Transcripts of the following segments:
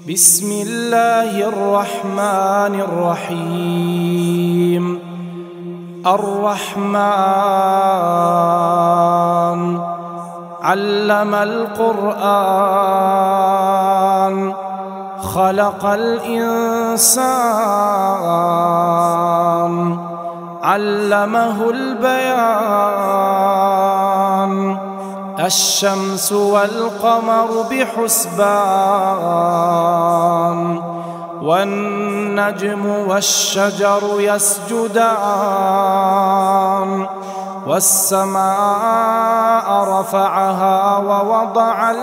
بسم الله الرحمن الرحيم. الرحمن علم القرآن خلق الإنسان علمه البيان الشمس والقمر بحسبان والنجم والشجر يسجدان والسماء رفعها ووضع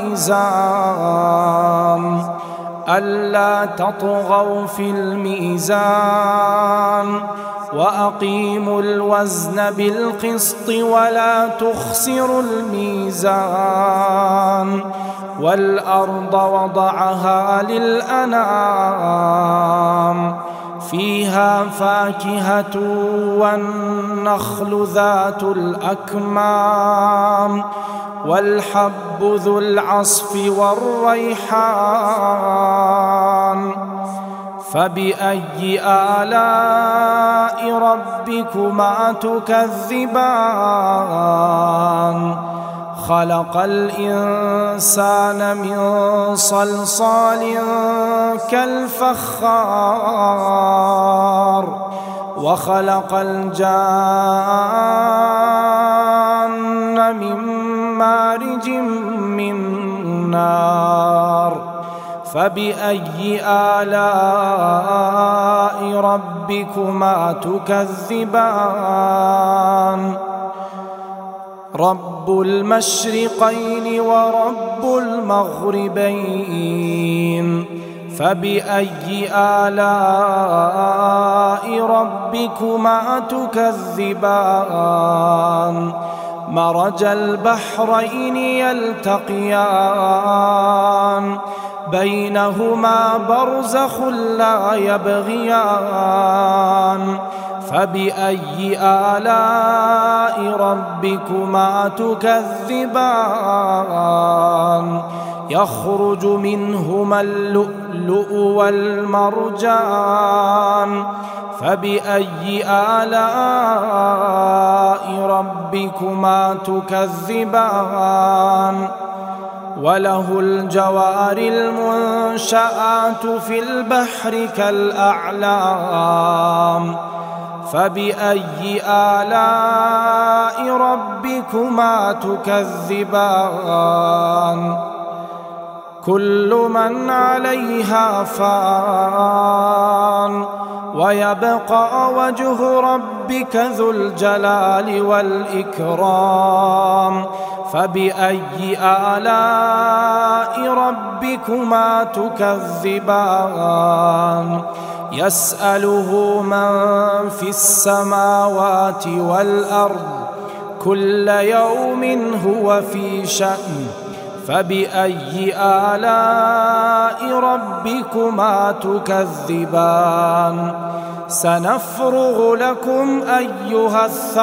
الميزان ألا تطغوا في الميزان وأقيموا الوزن بالقسط ولا تخسروا الميزان والأرض وضعها للأنام فيها فاكهة والنخل ذات الأكمام والحب ذو العصف والريحان فبأي آلاء ربكما تكذبان خلق الإنسان من صلصال كالفخار وخلق الجان من مارج من نار فبأي آلاء ربكما تكذبان رب المشرقين ورب المغربين فبأي آلاء ربكما تكذبان مرج البحرين يلتقيان بينهما برزخ لا يبغيان فبأي آلاء ربكما تكذبان يخرج منهما اللؤلؤ والمرجان فبأي آلاء ربكما تكذبان وله الجوار المنشآت في البحر كالأعلام فبأي آلاء ربكما تكذبان كل من عليها فان ويبقى وجه ربك ذو الجلال والإكرام فبأي آلاء ربكما تكذبان يسأله من في السماوات والأرض كل يوم هو في شأن فبأي آلاء ربكما تكذبان سنفرغ لكم أيها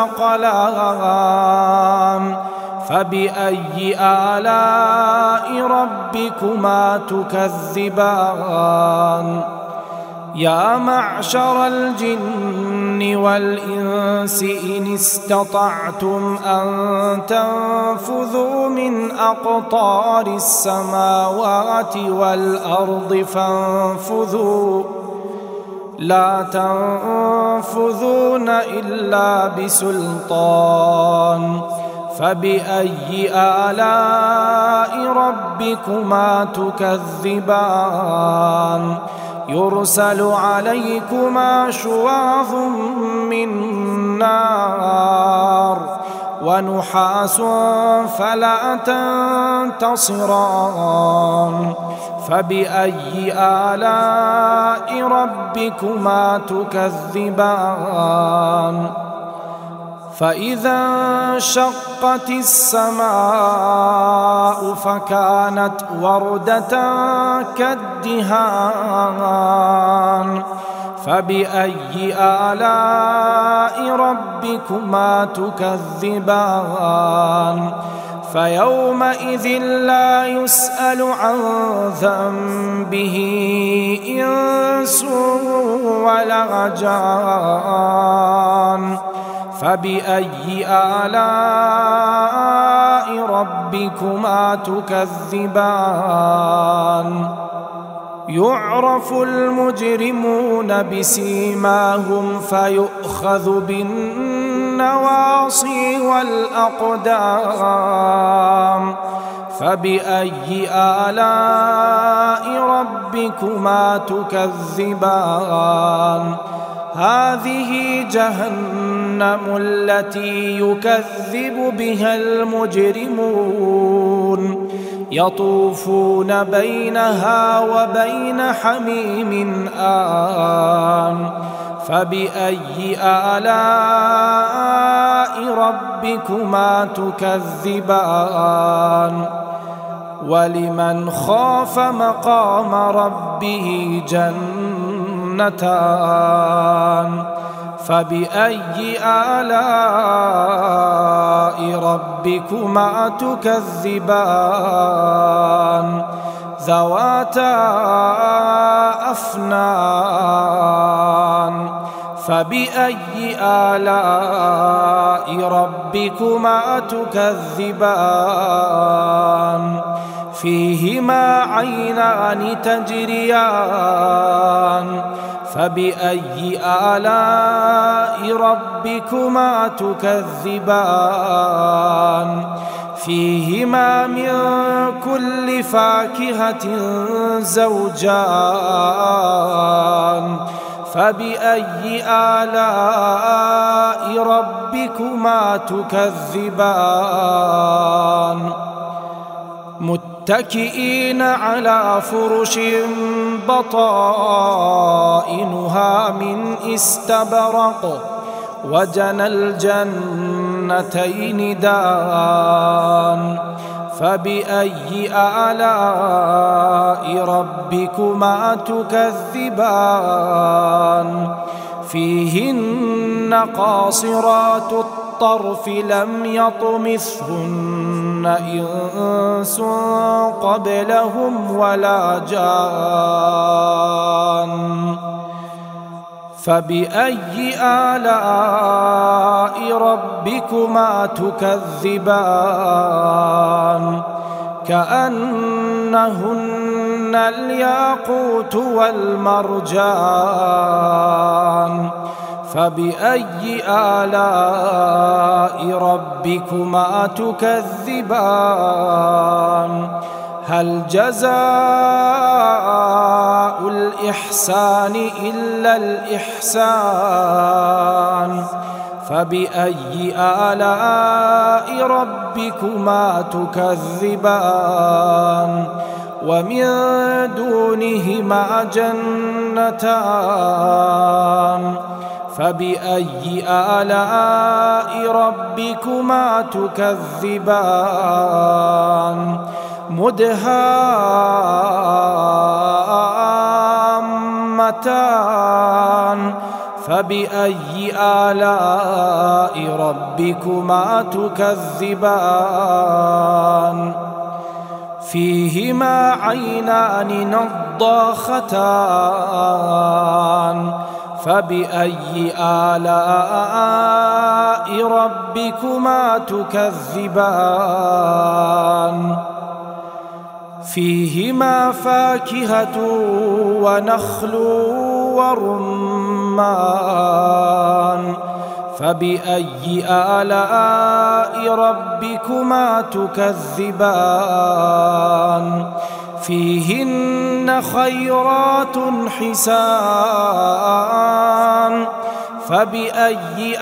الثقلان فبأي آلاء ربكما تكذبان يا معشر الجن والإنس إن استطعتم أن تنفذوا من أقطار السماوات والأرض فانفذوا لا تنفذون إلا بسلطان فبأي آلاء ربكما تكذبان يرسل عليكما شواظ من نار ونحاس فلا تنتصران فبأي آلاء ربكما تكذبان فإذا انشقت السماء فكانت وردة كالدهان فبأي آلاء ربكما تكذبان فيومئذ لا يسأل عن ذنبه إنس ولا جان فبأي آلاء ربكما تكذبان يعرف المجرمون بسيماهم فيؤخذ بالنواصي والأقدام فبأي آلاء ربكما تكذبان هذه جهنم التي يكذب بها المجرمون يطوفون بينها وبين حميم آن فبأي آلاء ربكما تكذبان ولمن خاف مقام ربه جنتان فبأي آلاء ربكما تكذبان ذواتا أفنان فبأي آلاء ربكما تكذبان فيهما عينان تجريان فبأي آلاء ربكما تكذبان فيهما من كل فاكهة زوجان فبأي آلاء ربكما تكذبان متكئين على فرش بطائنها من استبرق وجنى الجنتين دان فبأي آلاء ربكما تكذبان فيهن قاصرات الطرف لم يطمثهن إنس قبلهم ولا جان فبأي آلاء ربكما تكذبان كأنهن الياقوت والمرجان فبأي آلاء ربكما تكذبان هل جزاء الإحسان إلا الإحسان فبأي آلاء ربكما تكذبان ومن دونهما جنتان فبأي آلاء ربكما تكذبان مدهامتان فبأي آلاء ربكما تكذبان فيهما عينان نضاختان فبأي آلاء ربكما تكذبان فيهما فاكهة ونخل ورمان فبأي آلاء ربكما تكذبان فيهن خيرات حسان فبأي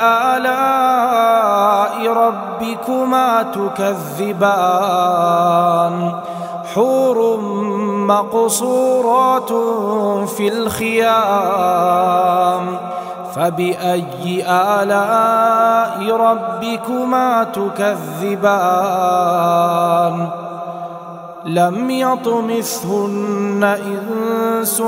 آلاء ربكما تكذبان حور مقصورات في الخيام فبأي آلاء ربكما تكذبان لم يطمثهن إنس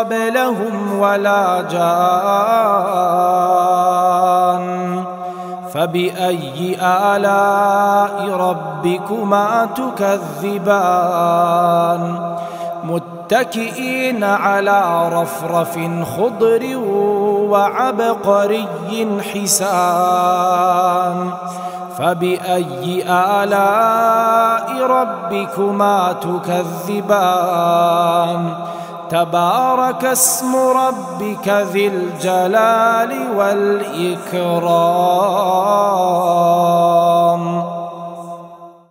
قبلهم ولا جان فبأي آلاء ربكما تكذبان متكئين على رفرف خضر وعبقري حسان فبأي آلاء ربكما تكذبان تبارك اسم ربك ذي الجلال والإكرام.